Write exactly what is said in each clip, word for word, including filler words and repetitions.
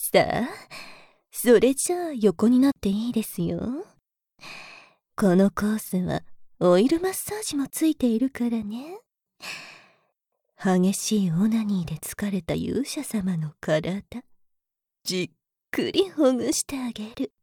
さあ、それじゃあ横になっていいですよ。このコースはオイルマッサージもついているからね。激しいオナニーで疲れた勇者様の体、じっくりほぐしてあげる。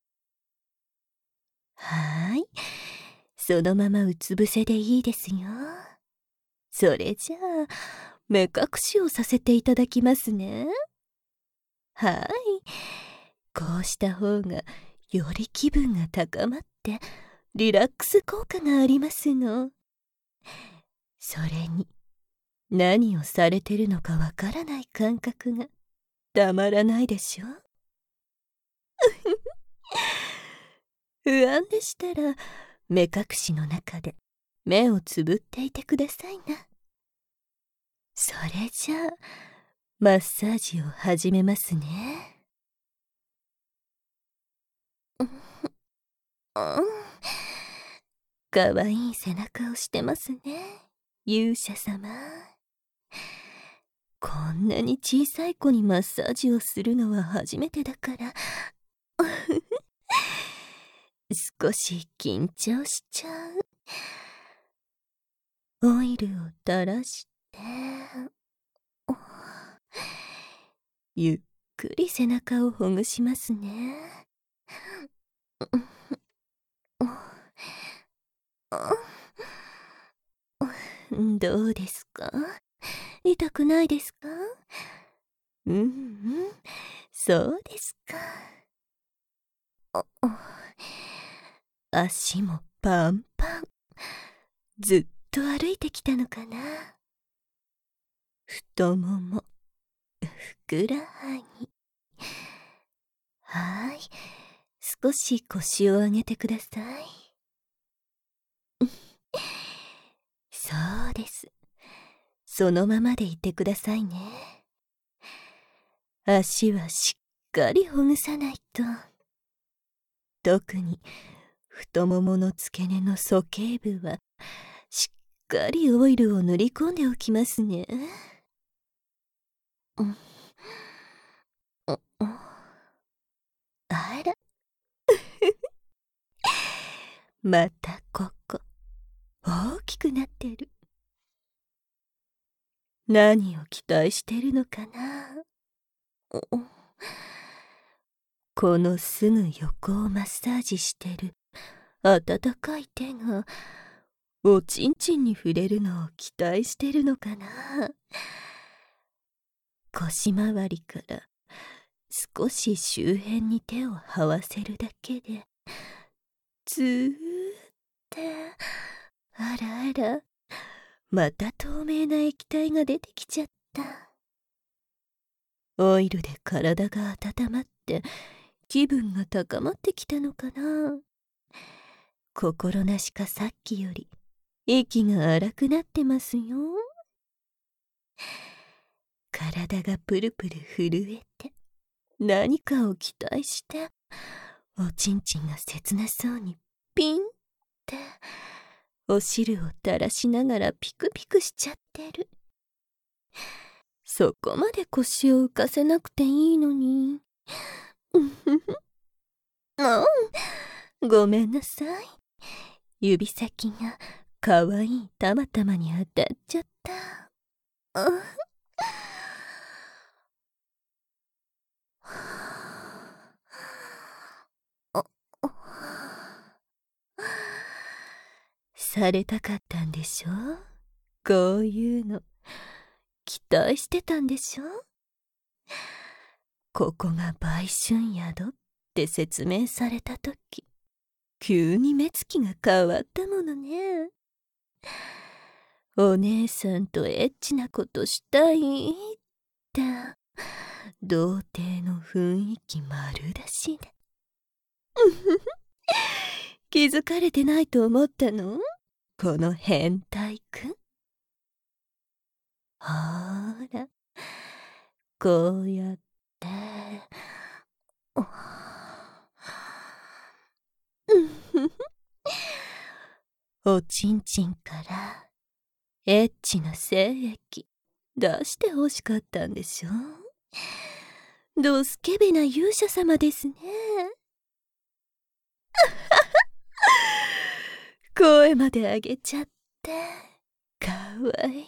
はーい、そのままうつ伏せでいいですよ。それじゃあ目隠しをさせていただきますね。はい、こうした方がより気分が高まってリラックス効果がありますの。それに何をされてるのかわからない感覚がたまらないでしょ。不安でしたら目隠しの中で目をつぶっていてくださいな。それじゃあマッサージを始めますね。かわいい背中をしてますね、勇者様。こんなに小さい子にマッサージをするのは初めてだから少し緊張しちゃう。オイルを垂らしてゆっくり背中をほぐしますね。どうですか？痛くないですか？うんうん、そうですか。足もパンパン。ずっと歩いてきたのかな。太もも、ふくらはぎ。はーい、少し腰を上げてください。そうです。そのままでいてくださいね。足はしっかりほぐさないと。特に太ももの付け根の鼠径部はしっかりオイルを塗り込んでおきますね。うん、あらまたここ大きくなってる。何を期待してるのかな。このすぐ横をマッサージしてる温かい手がおちんちんに触れるのを期待してるのかな。腰回りから少し周辺に手を這わせるだけでずーってあらあら、また透明な液体が出てきちゃった。オイルで体が温まって気分が高まってきたのかな。心なしかさっきより息が荒くなってますよ。体がプルプル震えて何かを期待しておちんちんが切なそうにピンってお汁を垂らしながらピクピクしちゃってる。そこまで腰を浮かせなくていいのにああ、ごめんなさい。指先がかわいいたまたまに当たっちゃった。あされたかったんでしょ。こういうの期待してたんでしょ。ここが売春宿って説明されたとき急に目つきが変わったものね。お姉さんとエッチなことしたいって童貞の雰囲気丸出しで気づかれてないと思ったの？この変態くん。ほーら、こうやっておちんちんからエッチな精液出してほしかったんでしょ。 どスケベな勇者様ですね。声まで上げちゃってかわいい。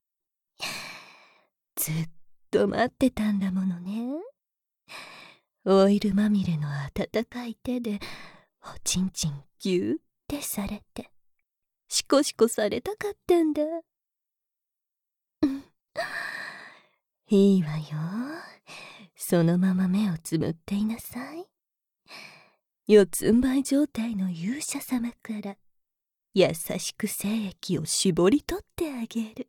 ずっと待ってたんだものね。オイルまみれの温かい手でおちんちんぎゅーってされてシコシコされたかったんだ。いいわよ。そのまま目をつむっていなさい。四つん這い状態の勇者様から優しく精液を絞り取ってあげる。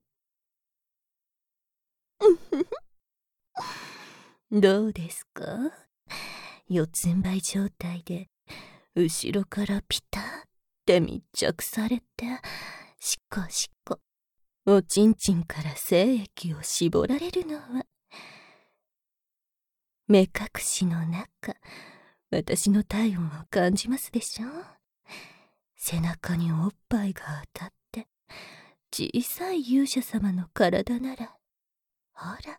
どうですか？四つん這い状態で後ろからピタッて密着されてシコシコおちんちんから精液を絞られるのは、目隠しの中私の体温を感じますでしょ。背中におっぱいが当たって小さい勇者様の体ならほら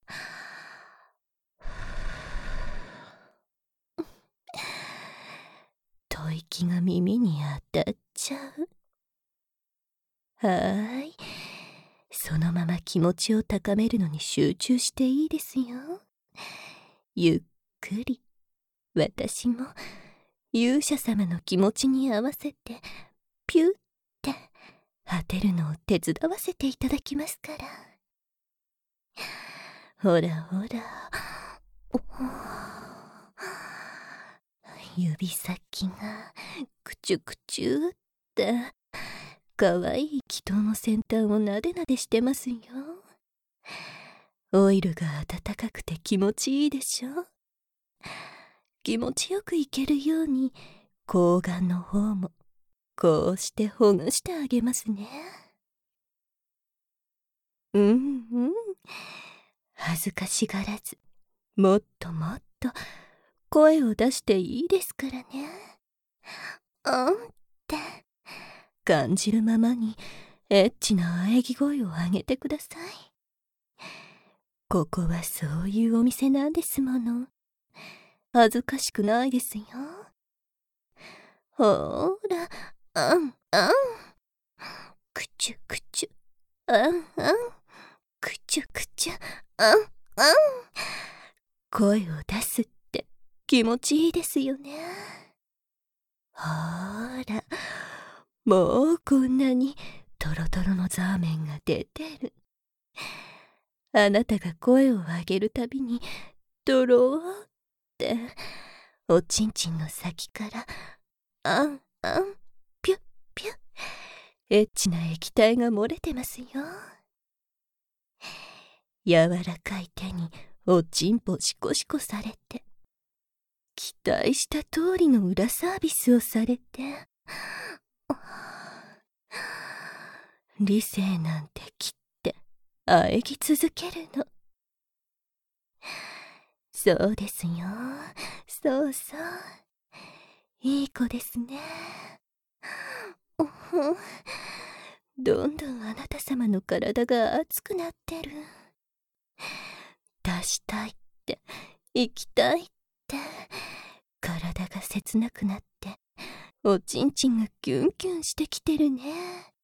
吐息が耳に当たっちゃう。はーい、そのまま気持ちを高めるのに集中していいですよ。ゆっくり私も勇者様の気持ちに合わせてピュッて当てるのを手伝わせていただきますから。ほらほら、指先がクチュクチュってかわいい気筒の先端をなでなでしてますよ。オイルが温かくて気持ちいいでしょ。気持ちよくいけるように睾丸の方もこうしてほぐしてあげますね。うんうん、恥ずかしがらずもっともっと声を出していいですからね。うんって感じるままにエッチな喘ぎ声を上げてください。ここはそういうお店なんですもの。恥ずかしくないですよ。ほーら、うんうん、くちゅくちゅ、うんうん、くちゅくちゅ、うんうん、声を出すって気持ちいいですよね。ほーら、もうこんなにトロトロのザーメンが出てる。あなたが声を上げるたびにドローっておちんちんの先からあんあんピュッピュッエッチな液体が漏れてますよ。柔らかい手におちんぽシコシコされて期待した通りの裏サービスをされて理性なんて切って喘ぎ続けるの。そうですよ、そうそう、いい子ですね。どんどんあなた様の体が熱くなってる。出したいって行きたいって体が切なくなっておちんちんがキュンキュンしてきてるね。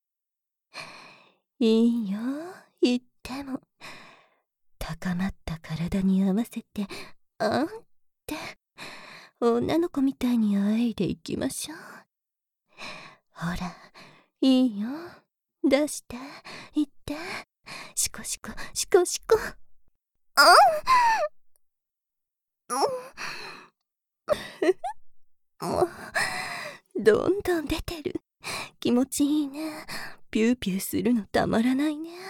いいよ、言っても高まった体に合わせてあんって女の子みたいにあえいでいきましょう。ほら、いいよ、出していってシコシコシコシコ、あんもうどんどん出てる。気持ちいいね。ピューピューするのたまらないね。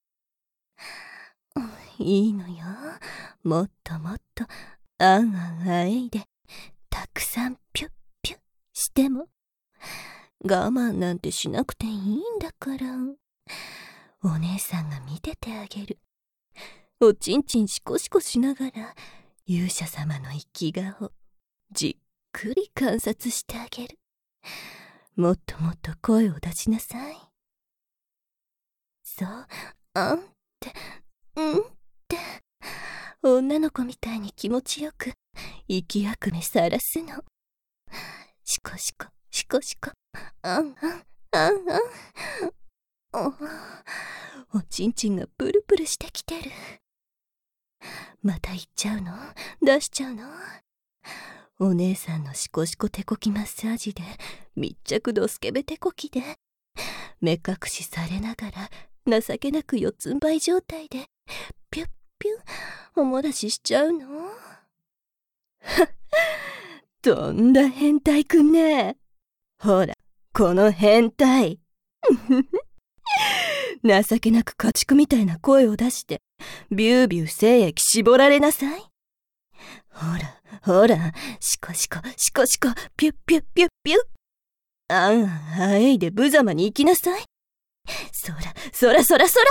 いいのよ、もっともっとあんあんあえいでたくさんピュッピュッしても我慢なんてしなくていいんだから。お姉さんが見ててあげる。おちんちんシコシコしながら勇者様の生き顔じっくり観察してあげる。もっともっと声を出しなさい。そう、あんってうんって女の子みたいに気持ちよく息あくめさらすの。シコシコシコシコ、あんあんあんあん。お、おちんちんがプルプルしてきてる。また行っちゃうの？出しちゃうの？お姉さんのシコシコ手こきマッサージで、密着ドスケベ手こきで、目隠しされながら情けなく四つん這い状態でピュッピュッおもらししちゃうの？とんだ変態くんね。ほらこの変態。情けなく家畜みたいな声を出してビュービュー精液絞られなさい。ほらほら、シコシコシコシコ、ピュッピュッピュッピュッ。あんあんあえいで無様に行きなさい。そらそらそらそら。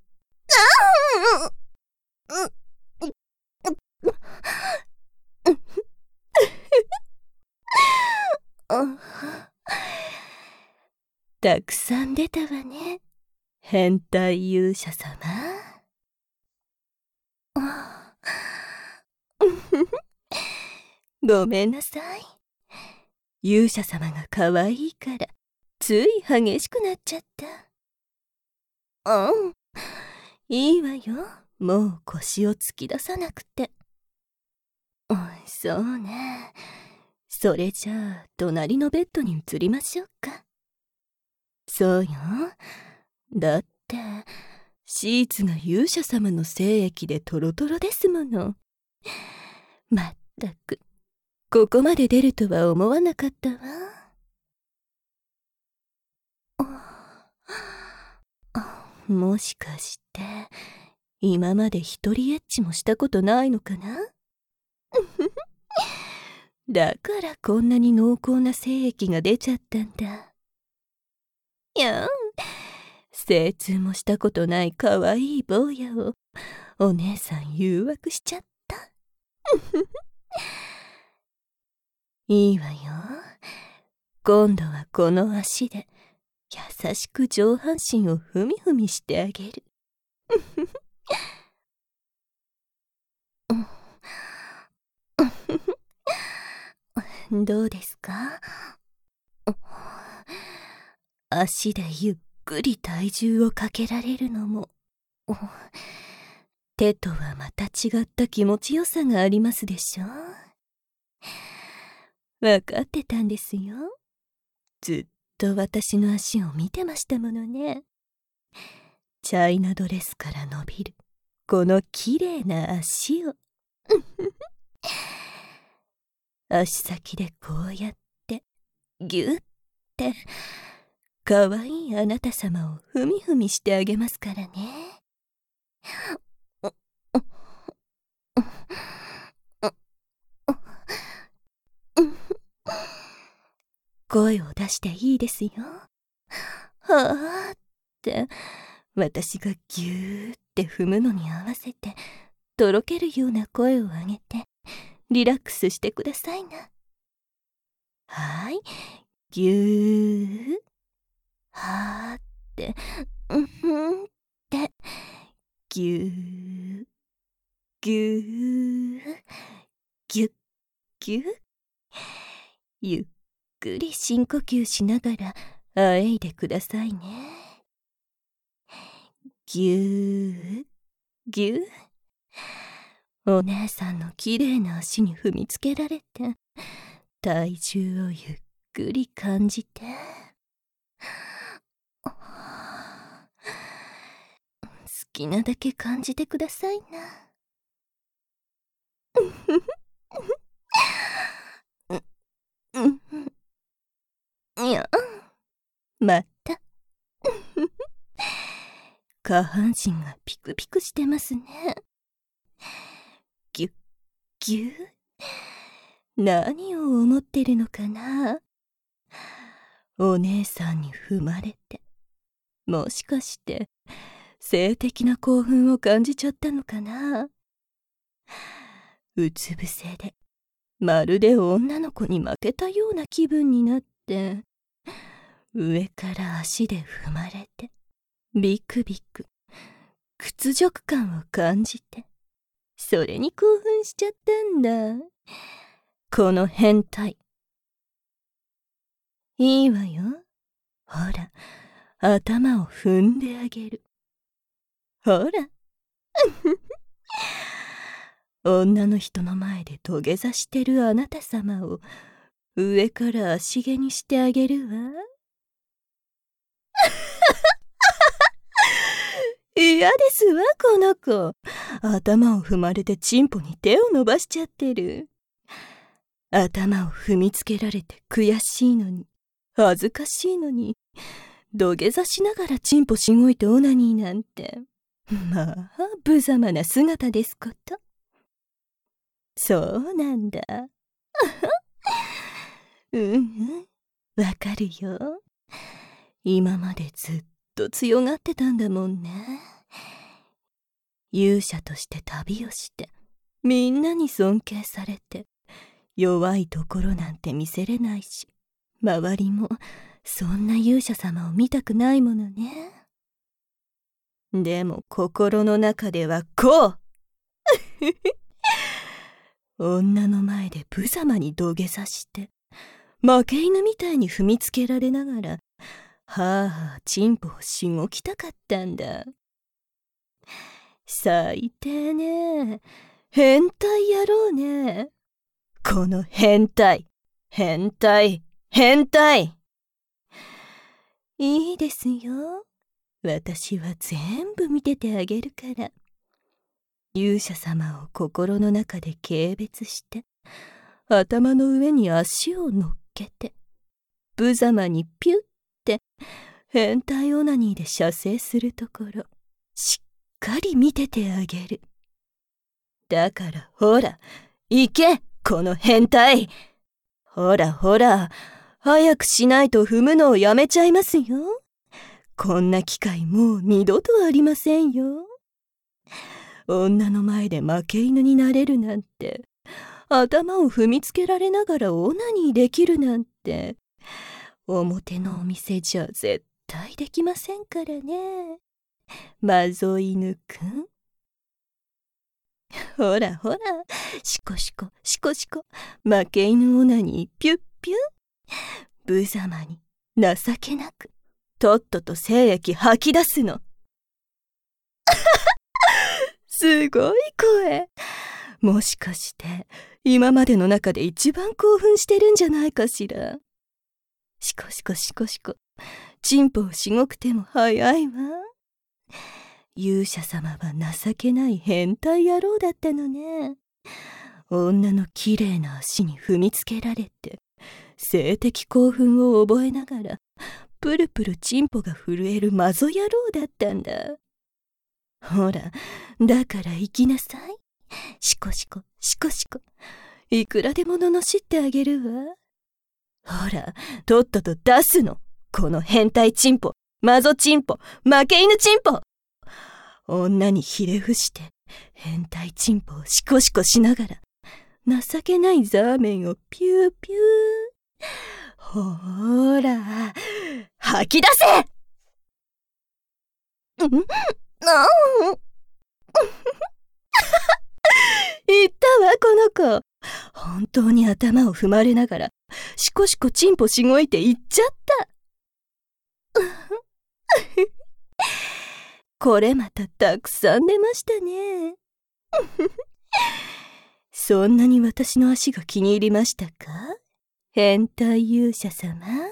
たくさん出たわね、変態勇者様。ごめんなさい。勇者様が可愛いからつい激しくなっちゃった。うん、いいわよ、もう腰を突き出さなくて。うん、そうね。それじゃあ隣のベッドに移りましょうか。そうよ。だってシーツが勇者様の精液でトロトロですもの。まったくここまで出るとは思わなかったわ。もしかして今まで一人エッチもしたことないのかな？だからこんなに濃厚な精液が出ちゃったんだ。いやん、精通もしたことないかわいい坊やをお姉さん誘惑しちゃった。いいわよ。今度はこの足で優しく上半身をふみふみしてあげる。どうですか？足でゆっくり体重をかけられるのも、手とはまた違った気持ちよさがありますでしょ？わかってたんですよ。ずっと私の足を見てましたものね。チャイナドレスから伸びるこのきれいな足を。足先でこうやってぎゅってかわいいあなた様をふみふみしてあげますからね。声を出していいですよ。はあって私がぎゅーって踏むのに合わせてとろけるような声を上げてリラックスしてくださいな。はい、ぎゅー、はーって、うんふんって、ぎゅー、ぎゅー、ぎゅっぎゅっ、ゆっくり深呼吸しながらあえいでくださいね。ぎゅー、ぎゅー。お姉さんのきれいな足に踏みつけられて体重をゆっくり感じて、好きなだけ感じてくださいな。いや、また下半身がピクピクしてますね。ぎゅっぎゅっ、何を思ってるのかな。お姉さんに踏まれてもしかして性的な興奮を感じちゃったのかな。うつ伏せでまるで女の子に負けたような気分になって上から足で踏まれてビクビク屈辱感を感じてそれに興奮しちゃったんだ。この変態。いいわよ。ほら、頭を踏んであげる。ほら。女の人の前で土下座してるあなた様を上から足毛にしてあげるわ。嫌ですわ、この子。頭を踏まれてチンポに手を伸ばしちゃってる。頭を踏みつけられて悔しいのに、恥ずかしいのに、土下座しながらチンポしごいてオナニーなんて、まあ、無様な姿ですこと。そうなんだ。うんうん、わかるよ。今までずっと強がってたんだもんね。勇者として旅をして、みんなに尊敬されて、弱いところなんて見せれないし、周りもそんな勇者様を見たくないものね。でも心の中ではこう女の前で無様に土下座して負け犬みたいに踏みつけられながらはあはあチンポをしごきたかったんだ。最低ね。変態野郎ね。この変態変態変態。いいですよ。私は全部見ててあげるから。勇者様を心の中で軽蔑して、頭の上に足を乗っけて、無様にピュッて変態オナニーで射精するところ、しっかり見ててあげる。だからほら、行けこの変態。ほらほら、早くしないと踏むのをやめちゃいますよ。こんな機会もう二度とありませんよ。女の前で負け犬になれるなんて、頭を踏みつけられながらオナニーできるなんて、表のお店じゃ絶対できませんからね。マゾ犬くん。ほらほら、シコシコシコシコ、負け犬オナニーピュッピュッ。無様に情けなくとっとと精液吐き出すの。すごい声。もしかして今までの中で一番興奮してるんじゃないかしら。シコシコシコシコ、チンポをしごくても早いわ。勇者様は情けない変態野郎だったのね。女のきれいな足に踏みつけられて性的興奮を覚えながらプルプルチンポが震えるマゾ野郎だったんだ。ほら、だから行きなさい。シコシコシコシコ、いくらでも罵ってあげるわ。ほら、とっとと出すの、この変態チンポ、マゾチンポ、負け犬チンポ。女にひれ伏して変態チンポをシコシコしながら情けないザーメンをピューピュー。ほーら、吐き出せ。んあん言ったわ、この子。本当に頭を踏まれながらシコシコチンポしごいて言っちゃった。これまたたくさん出ましたね。そんなに私の足が気に入りましたか？変態勇者様。